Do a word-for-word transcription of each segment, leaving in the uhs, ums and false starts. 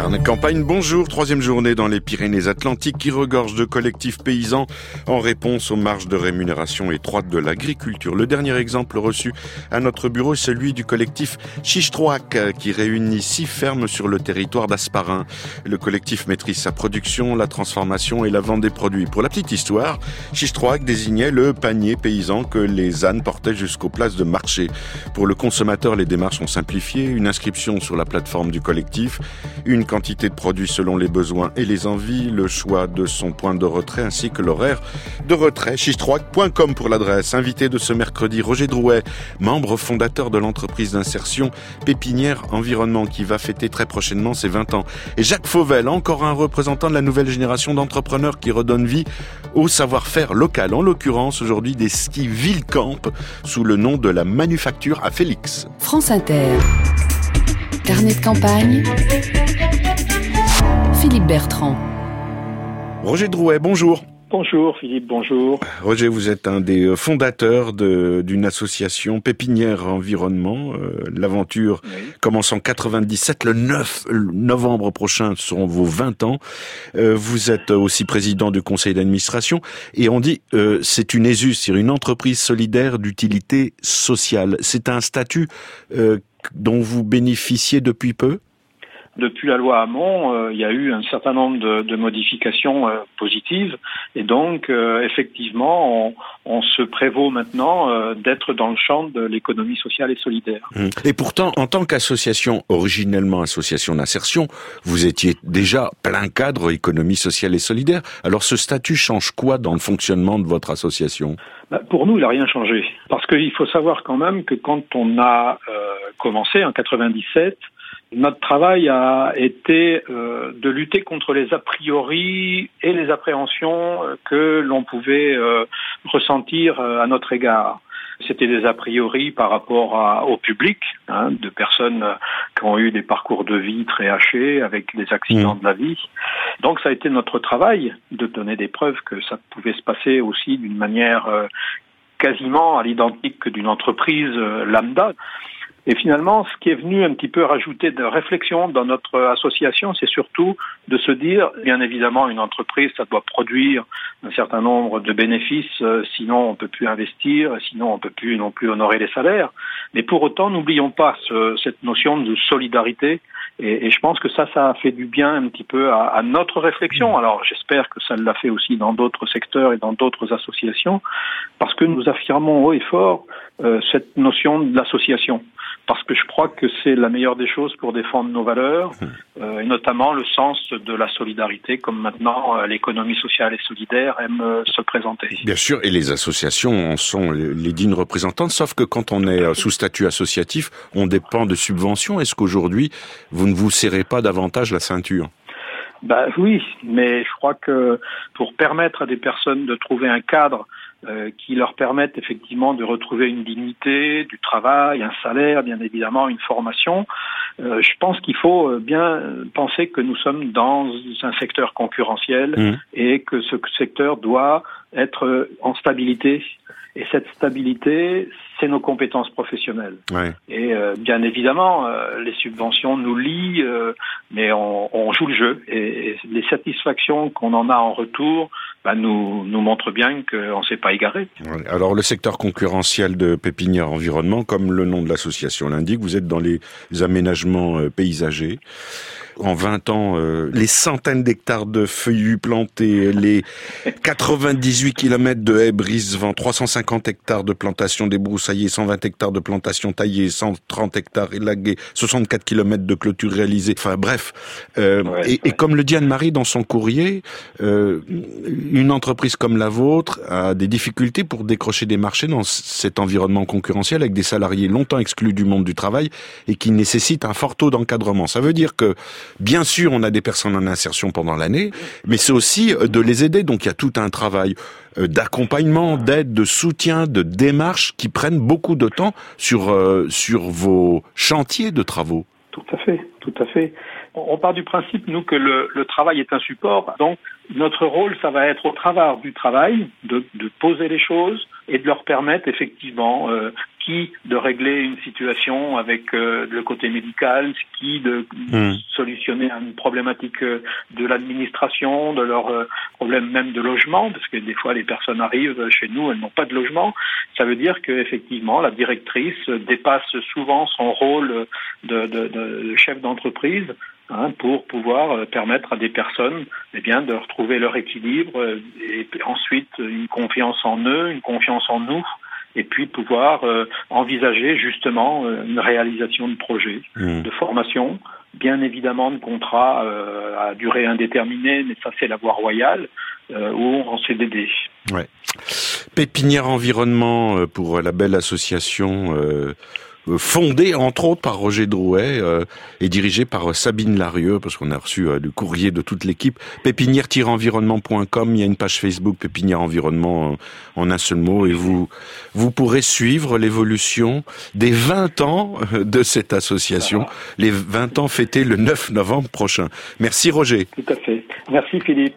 Carnet de campagne, bonjour. Troisième journée dans les Pyrénées-Atlantiques qui regorge de collectifs paysans en réponse aux marges de rémunération étroites de l'agriculture. Le dernier exemple reçu à notre bureau est celui du collectif Chichtroac qui réunit six fermes sur le territoire d'Asparin. Le collectif maîtrise sa production, la transformation et la vente des produits. Pour la petite histoire, Chichtroac désignait le panier paysan que les ânes portaient jusqu'aux places de marché. Pour le consommateur, les démarches sont simplifiées. Une inscription sur la plateforme du collectif, une quantité de produits selon les besoins et les envies, le choix de son point de retrait ainsi que l'horaire de retrait. chichtroac point com pour l'adresse. Invité de ce mercredi, Roger Drouet, membre fondateur de l'entreprise d'insertion Pépinière Environnement qui va fêter très prochainement ses vingt ans. Et Jacques Fauvel, encore un représentant de la nouvelle génération d'entrepreneurs qui redonne vie au savoir-faire local. En l'occurrence, aujourd'hui, des skis Villecamp sous le nom de la Manufacture à Félix. France Inter. Carnet de campagne. Philippe Bertrand. Roger Drouet, bonjour. Bonjour Philippe, bonjour. Roger, vous êtes un des fondateurs de, d'une association Pépinière Environnement. Euh, l'aventure oui. commence en quatre-vingt-dix-sept. Le neuf novembre prochain, ce seront vos vingt ans. Euh, vous êtes aussi président du conseil d'administration. Et on dit, euh, c'est une ESUS, c'est une entreprise solidaire d'utilité sociale. C'est un statut euh, dont vous bénéficiez depuis peu ? Depuis la loi Hamon, euh, il y a eu un certain nombre de, de modifications euh, positives et donc euh, effectivement on, on se prévaut maintenant euh, d'être dans le champ de l'économie sociale et solidaire. Et pourtant, en tant qu'association, originellement association d'insertion, vous étiez déjà plein cadre économie sociale et solidaire. Alors ce statut change quoi dans le fonctionnement de votre association ? Bah, pour nous, il n'a rien changé. Parce qu'il faut savoir quand même que quand on a euh, commencé en quatre-vingt-dix-sept, notre travail a été euh, de lutter contre les a priori et les appréhensions que l'on pouvait euh, ressentir euh, à notre égard. C'était des a priori par rapport à, au public, hein, de personnes qui ont eu des parcours de vie très hachés avec des accidents mmh. de la vie. Donc ça a été notre travail de donner des preuves que ça pouvait se passer aussi d'une manière euh, quasiment à l'identique que d'une entreprise euh, lambda. Et finalement, ce qui est venu un petit peu rajouter de réflexion dans notre association, c'est surtout de se dire, bien évidemment, une entreprise, ça doit produire un certain nombre de bénéfices, euh, sinon on peut plus investir, sinon on peut plus non plus honorer les salaires. Mais pour autant, n'oublions pas ce, cette notion de solidarité. Et, et je pense que ça, ça a fait du bien un petit peu à, à notre réflexion. Alors, j'espère que ça l'a fait aussi dans d'autres secteurs et dans d'autres associations, parce que nous affirmons haut et fort euh, cette notion de l'association. Parce que je crois que c'est la meilleure des choses pour défendre nos valeurs, euh, et notamment le sens de la solidarité, comme maintenant euh, l'économie sociale et solidaire aime euh, se présenter. Bien sûr, et les associations en sont les, les dignes représentantes, sauf que quand on est euh, sous statut associatif, on dépend de subventions. Est-ce qu'aujourd'hui, vous ne vous serrez pas davantage la ceinture ? Bah oui, mais je crois que pour permettre à des personnes de trouver un cadre euh, qui leur permette effectivement de retrouver une dignité, du travail, un salaire, bien évidemment, une formation, euh, je pense qu'il faut bien penser que nous sommes dans un secteur concurrentiel mmh. et que ce secteur doit être en stabilité. Et cette stabilité, c'est nos compétences professionnelles. Ouais. Et euh, bien évidemment, euh, les subventions nous lient, euh, mais on, on joue le jeu. Et, et les satisfactions qu'on en a en retour bah, nous, nous montrent bien qu'on ne s'est pas égaré. Ouais. Alors le secteur concurrentiel de Pépinière Environnement, comme le nom de l'association l'indique, vous êtes dans les aménagements euh, paysagers. En vingt ans, euh, les centaines d'hectares de feuillus plantés, les quatre-vingt-dix-huit kilomètres de haies brise-vent, trois cent cinquante hectares de plantations débroussaillées, cent vingt hectares de plantations taillées, cent trente hectares élagués, soixante-quatre kilomètres de clôture réalisée. Enfin bref, euh, ouais, et, ouais. et comme le dit Anne-Marie dans son courrier, euh, une entreprise comme la vôtre a des difficultés pour décrocher des marchés dans cet environnement concurrentiel avec des salariés longtemps exclus du monde du travail et qui nécessitent un fort taux d'encadrement. Ça veut dire que bien sûr, on a des personnes en insertion pendant l'année, mais c'est aussi de les aider. Donc, il y a tout un travail d'accompagnement, d'aide, de soutien, de démarche qui prennent beaucoup de temps sur euh, sur vos chantiers de travaux. Tout à fait, tout à fait. On part du principe, nous, que le, le travail est un support. Donc, notre rôle, ça va être au travers du travail, de, de poser les choses et de leur permettre, effectivement, euh, ski de régler une situation avec euh, le côté médical, ski de mmh. solutionner une problématique euh, de l'administration, de leur euh, problème même de logement, parce que des fois les personnes arrivent chez nous, elles n'ont pas de logement. Ça veut dire qu'effectivement la directrice dépasse souvent son rôle de, de, de chef d'entreprise, hein, pour pouvoir permettre à des personnes eh bien, de retrouver leur équilibre et ensuite une confiance en eux, une confiance en nous, et puis pouvoir euh, envisager justement une réalisation de projets, mmh. de formation, bien évidemment de contrats euh, à durée indéterminée, mais ça c'est la voie royale, euh, ou en C D D. Ouais. Pépinière Environnement pour la belle association euh, fondée entre autres par Roger Drouet euh, et dirigée par Sabine Larieux, parce qu'on a reçu euh, le courrier de toute l'équipe. Pépinière tiret environnement point com, il y a une page Facebook Pépinière Environnement euh, en un seul mot, et vous vous pourrez suivre l'évolution des vingt ans de cette association, les vingt ans fêtés le neuf novembre prochain. Merci Roger. Tout à fait. Merci Philippe.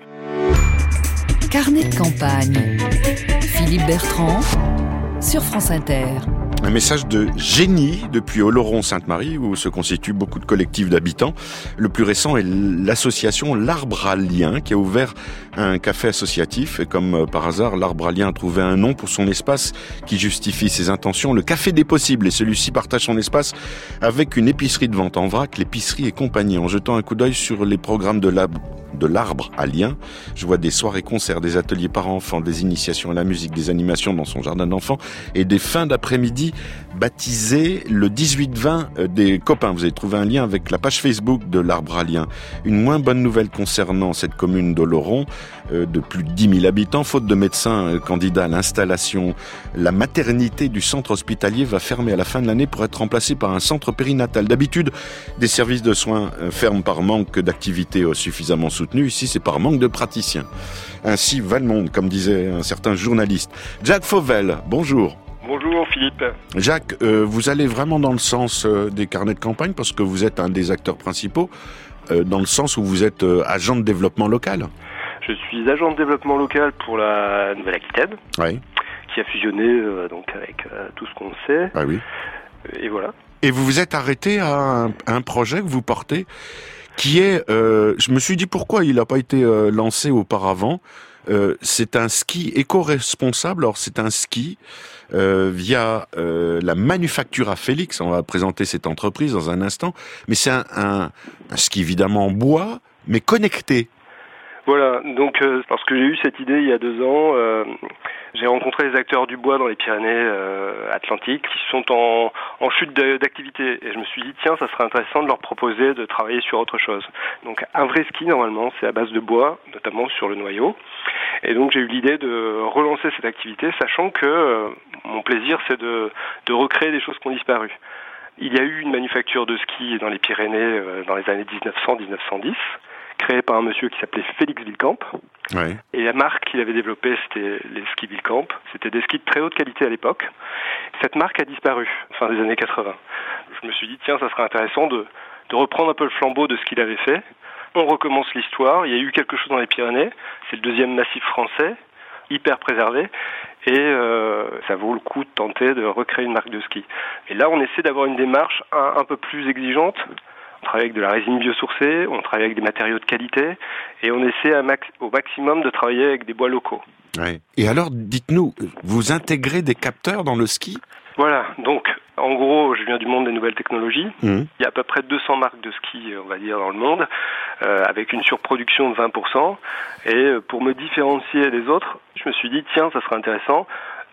Carnet de campagne. Philippe Bertrand sur France Inter. Un message de génie depuis Oloron-Sainte-Marie, où se constituent beaucoup de collectifs d'habitants. Le plus récent est l'association L'Arbre à Liens, qui a ouvert un café associatif. Et comme par hasard, L'Arbre à Liens a trouvé un nom pour son espace qui justifie ses intentions. Le Café des Possibles. Et celui-ci partage son espace avec une épicerie de vente en vrac, l'épicerie et compagnie. En jetant un coup d'œil sur les programmes de la de l'Arbre à Liens, je vois des soirées-concerts, des ateliers parents-enfants, des initiations à la musique, des animations dans son jardin d'enfants et des fins d'après-midi baptisées le dix-huit vingt des copains. Vous avez trouvé un lien avec la page Facebook de l'Arbre à Liens. Une moins bonne nouvelle concernant cette commune d'Oloron, euh, de plus de dix mille habitants, faute de médecins euh, candidats à l'installation. La maternité du centre hospitalier va fermer à la fin de l'année pour être remplacée par un centre périnatal. D'habitude, des services de soins euh, ferment par manque d'activité euh, suffisamment soutenues. Ici, c'est par manque de praticiens. Ainsi va le monde, comme disait un certain journaliste. Jacques Fauvel, bonjour. Bonjour Philippe. Jacques, euh, vous allez vraiment dans le sens euh, des carnets de campagne parce que vous êtes un des acteurs principaux, euh, dans le sens où vous êtes euh, agent de développement local. Je suis agent de développement local pour la Nouvelle-Aquitaine, oui. qui a fusionné euh, donc avec euh, tout ce qu'on sait. Ah oui. Et voilà. Et vous vous êtes arrêté à un, à un projet que vous portez qui est, euh, je me suis dit pourquoi il n'a pas été euh, lancé auparavant. Euh, c'est un ski éco-responsable. Alors c'est un ski euh, via euh, la Manufactura Félix. On va présenter cette entreprise dans un instant. Mais c'est un, un, un ski évidemment en bois, mais connecté. Voilà, donc euh, parce que j'ai eu cette idée il y a deux ans, euh, j'ai rencontré les acteurs du bois dans les Pyrénées euh, Atlantiques qui sont en, en chute de, d'activité et je me suis dit tiens ça serait intéressant de leur proposer de travailler sur autre chose. Donc un vrai ski normalement c'est à base de bois, notamment sur le noyau, et donc j'ai eu l'idée de relancer cette activité sachant que euh, mon plaisir c'est de, de recréer des choses qui ont disparu. Il y a eu une manufacture de ski dans les Pyrénées euh, dans les années dix-neuf cents à dix-neuf cent dix, créé par un monsieur qui s'appelait Félix Villekamp. Ouais. Et la marque qu'il avait développée, c'était les skis Villekamp. C'était des skis de très haute qualité à l'époque. Cette marque a disparu, fin des années quatre-vingts. Je me suis dit, tiens, ça serait intéressant de, de reprendre un peu le flambeau de ce qu'il avait fait. On recommence l'histoire. Il y a eu quelque chose dans les Pyrénées. C'est le deuxième massif français, hyper préservé. Et euh, ça vaut le coup de tenter de recréer une marque de ski. Et là, on essaie d'avoir une démarche un, un peu plus exigeante. On travaille avec de la résine biosourcée, on travaille avec des matériaux de qualité et on essaie à max, au maximum de travailler avec des bois locaux. Ouais. Et alors, dites-nous, vous intégrez des capteurs dans le ski ? Voilà, donc en gros, je viens du monde des nouvelles technologies. Mmh. Il y a à peu près deux cents marques de ski, on va dire, dans le monde, euh, avec une surproduction de vingt pour cent. Et pour me différencier des autres, je me suis dit, tiens, ça serait intéressant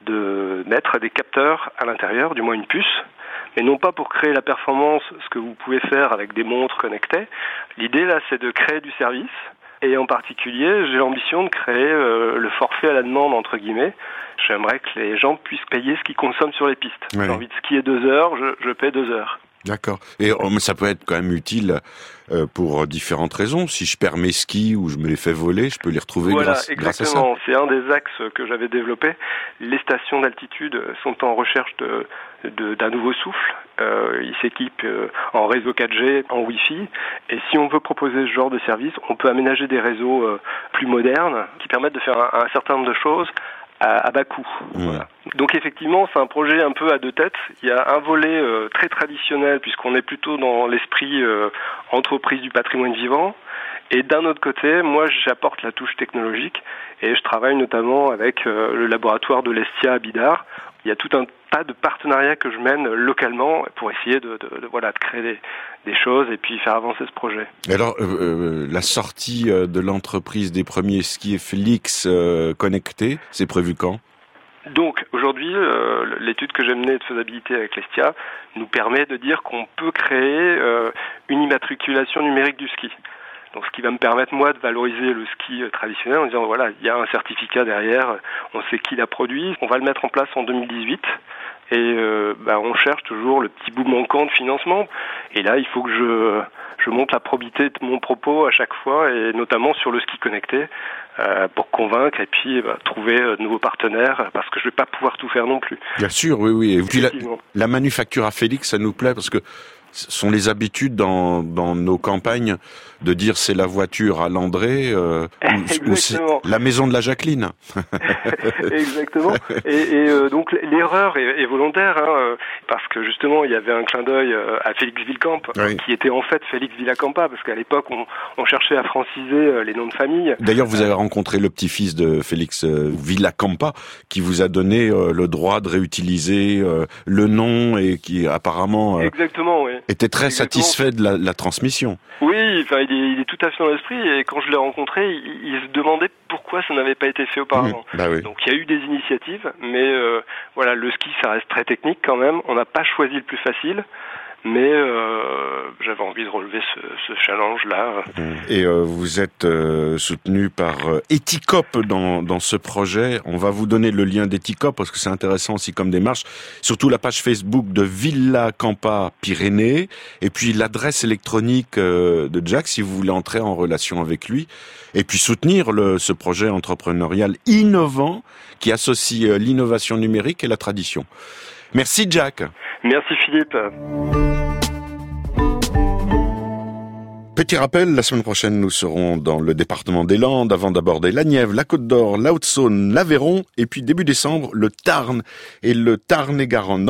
de mettre des capteurs à l'intérieur, du moins une puce, et non pas pour créer la performance, ce que vous pouvez faire avec des montres connectées. L'idée, là, c'est de créer du service. Et en particulier, j'ai l'ambition de créer euh, le forfait à la demande, entre guillemets. J'aimerais que les gens puissent payer ce qu'ils consomment sur les pistes. Ouais. J'ai envie de skier deux heures, je, je paie deux heures. D'accord. Et oh, mais ça peut être quand même utile euh, pour différentes raisons. Si je perds mes skis ou je me les fais voler, je peux les retrouver voilà, grâce, grâce à ça. Voilà, exactement. C'est un des axes que j'avais développé. Les stations d'altitude sont en recherche de, de, d'un nouveau souffle. Euh, ils s'équipent euh, en réseau quatre G, en Wi-Fi. Et si on veut proposer ce genre de service, on peut aménager des réseaux euh, plus modernes qui permettent de faire un, un certain nombre de choses à, à bas coût. Mmh. Voilà. Donc effectivement, c'est un projet un peu à deux têtes. Il y a un volet euh, très traditionnel, puisqu'on est plutôt dans l'esprit euh, entreprise du patrimoine vivant. Et d'un autre côté, moi, j'apporte la touche technologique et je travaille notamment avec euh, le laboratoire de l'Estia à Bidart. Il y a tout un tas de partenariats que je mène localement pour essayer de, de, de voilà de créer des, des choses et puis faire avancer ce projet. Et alors, euh, euh, la sortie de l'entreprise des premiers skis Félix euh, connectés, c'est prévu quand ? Donc aujourd'hui, euh, l'étude que j'ai menée de faisabilité avec l'Estia nous permet de dire qu'on peut créer euh, une immatriculation numérique du ski. Donc, ce qui va me permettre, moi, de valoriser le ski traditionnel en disant, voilà, il y a un certificat derrière, on sait qui l'a produit. On va le mettre en place en deux mille dix-huit. Et euh, bah, on cherche toujours le petit bout manquant de financement. Et là, il faut que je, je monte la probité de mon propos à chaque fois, et notamment sur le ski connecté, euh, pour convaincre et puis bah, trouver de nouveaux partenaires, parce que je ne vais pas pouvoir tout faire non plus. Bien sûr, oui, oui. Et puis la, la manufacture à Félix, ça nous plaît, parce que ce sont les habitudes dans, dans nos campagnes de dire c'est la voiture à Landré euh, ou, ou c'est la maison de la Jacqueline. Exactement. Et, et euh, donc l'erreur est, est volontaire, hein, parce que justement il y avait un clin d'œil à Félix Villacampa, oui. qui était en fait Félix Villacampa, parce qu'à l'époque on, on cherchait à franciser les noms de famille. D'ailleurs vous avez rencontré le petit-fils de Félix Villacampa qui vous a donné euh, le droit de réutiliser euh, le nom et qui apparemment euh, Exactement, oui. était très Exactement. satisfait de la, la transmission. Oui, enfin il est, il est tout à fait dans l'esprit, et quand je l'ai rencontré, il, il se demandait pourquoi ça n'avait pas été fait auparavant. Mmh, bah oui. Donc il y a eu des initiatives, mais euh, voilà, le ski ça reste très technique quand même. On n'a pas choisi le plus facile, mais euh, j'avais envie de relever ce, ce challenge-là. Et euh, vous êtes euh, soutenu par euh, Etikop dans, dans ce projet. On va vous donner le lien d'Etikop parce que c'est intéressant aussi comme démarche. Surtout la page Facebook de Villacampa Pyrénées et puis l'adresse électronique euh, de Jack si vous voulez entrer en relation avec lui. Et puis soutenir le, ce projet entrepreneurial innovant qui associe euh, l'innovation numérique et la tradition. Merci Jack. Merci Philippe. Petit rappel, la semaine prochaine, nous serons dans le département des Landes avant d'aborder la Nièvre, la Côte d'Or, la Haute-Saône, l'Aveyron et puis début décembre, le Tarn et le Tarn-et-Garonne.